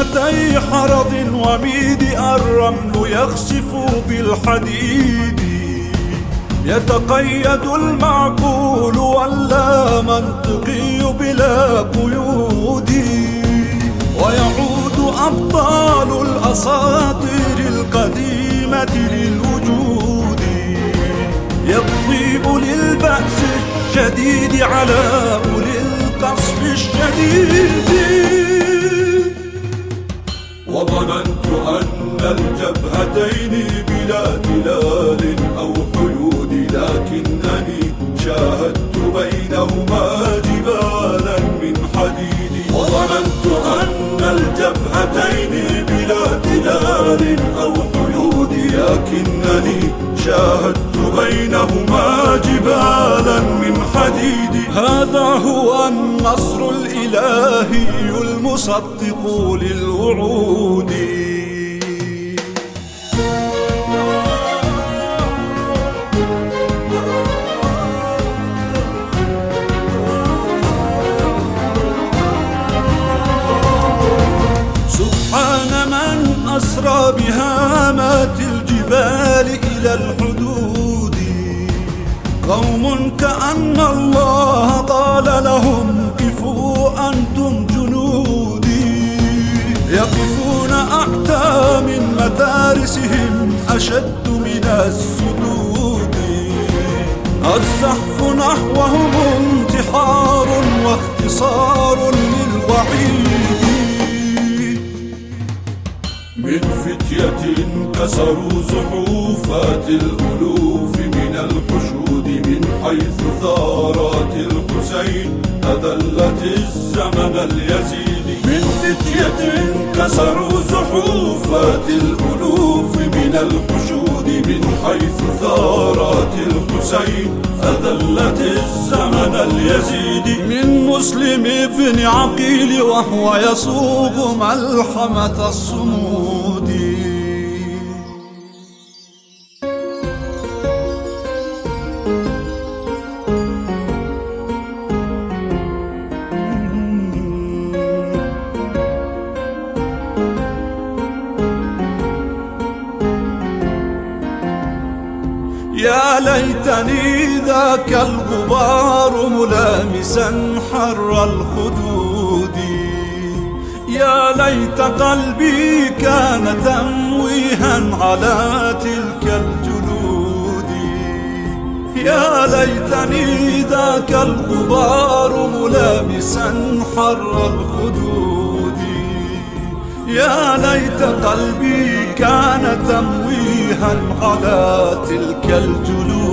ليلتي حرض وميد الرمل يخسف بالحديد، يتقيد المعقول واللا منطقي بلا قيود، ويعود أبطال الأساطير القديمة للوجود، يقضي أولي البأس الشديد على أولي القصف الشديد. وظننت أن الجبهتين بلا تلال أو حيود، لكنني شاهدت بينهما جبالا من حديد. وظننت أن الجبهتين بلا تلال أو حيود، لكنني شاهدت بينهما جبالا من حديد. هذا هو النصر الإلهي المصدق للوعود. سبحان من أسرى بهامات الجبال إلى الحدود، قوم كأن الله قال لهم قفوا أنتم جنودي، يقفون أحتى من مدارسهم أشد من السدود، الزحف نحوهم انتحار واختصار للوعيد. من فتية كسروا زحوفات الألوف من الحشود، من حيث ثارات الحسين أذلت الزمن اليزيد. من فتية كسروا زحوفات الألوف من الحشود، من حيث ثارات الحسين أذلت الزمن اليزيد. من مسلم ابن عقيل وهو يصوغ ملحمة الصمود. يا ليتني ذاك الغبار ملامسا حر الخدود، يا ليت قلبي كان تمويها على تلك الجلود، يا ليتني ذاك الغبار ملامسا حر الخدود، يا ليت قلبي كان تمويها على تلك الجلود.